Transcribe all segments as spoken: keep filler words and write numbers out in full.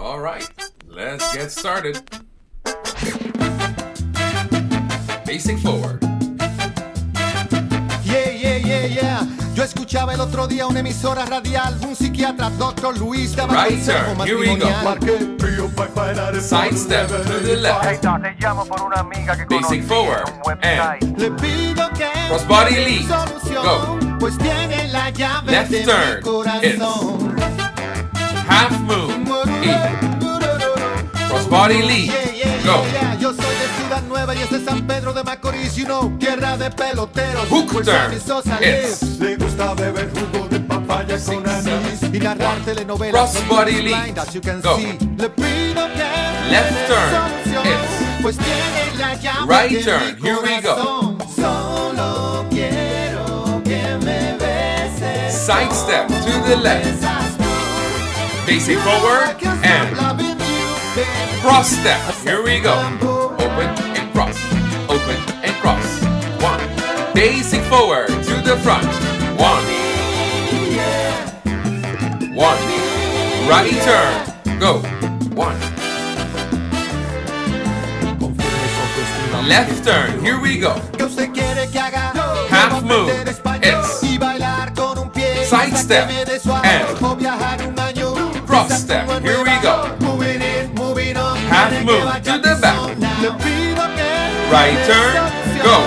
All right, let's get started. Basic forward. Yeah, yeah, yeah, yeah. Yo escuchaba el otro día una emisora radial, un psiquiatra, doctor Luis daba Right consejo turn, here we go. matrimonial. Sidestep to the left. Hey, doc, te llamo por una amiga que Basic conocí forward en un website. Le pido que Crossbody me dé lead. solución, Go. pues tiene la llave Left de turn. mi corazón. Half move. E. Crossbody lead. Yeah, yeah, Go. yeah, yeah. Yo soy de Ciudad Nueva y es de San Pedro de Macorís, you know, tierra de peloteros. Hook Pues turn. a mi Sosa It's lives. Le gusta beber jugo de papaya Six, con anís seven, y narrar one. telenovelas. Crossbody Blind, lead. as you can Go. see. Le pido que Left me dé turn. solución, It's pues tiene la llave right de turn. mi Here we go. corazón. Solo quiero que me beses. sidestep to the left. Basic forward and cross step. Here we go. Open and cross. Open and cross. One. Basic forward to the front. One. One. Right turn. Go. One. Left turn. Here we go. Half move. It's sidestep and cross step. Here we go. Half move to the back. Right turn. Go.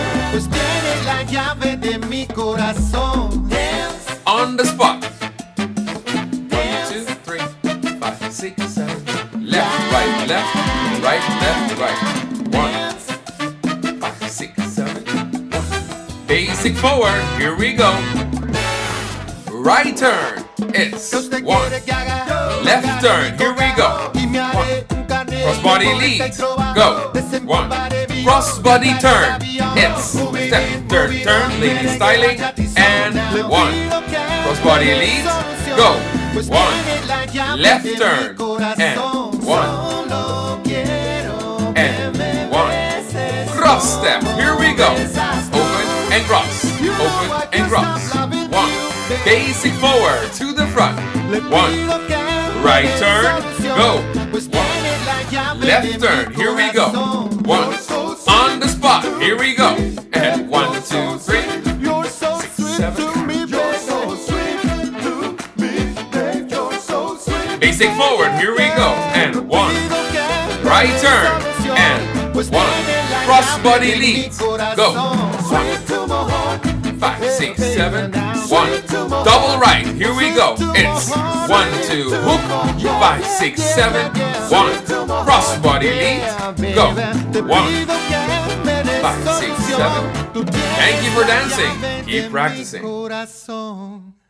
On the spot. One, two, three, five, six, seven. Left, right, left, right, left, right. One, five, six, seven, one. Basic forward. Here we go. Right turn. It's one. Left turn. Here we go. One. Crossbody lead. Go. One. Crossbody turn. It's step, turn, turn, lady styling, and one. Crossbody lead. Go. One. Left turn. And one. And one. Cross step. Here we go. Open and cross. Open and cross. One. Basic forward to the front. One. Right turn. Go. One. Left turn. Here we go. One. On the spot. Here we go. And one, two, three. Six, seven. Basic forward. Here we go. And one. Right turn. And one. Crossbody lead. Go. One. Five, six, seven. One. Double right. Here we go. It's one, two, hook. Five, six, seven. One. Crossbody lead. Go. One. Five, six, seven. Thank you for dancing. Keep practicing.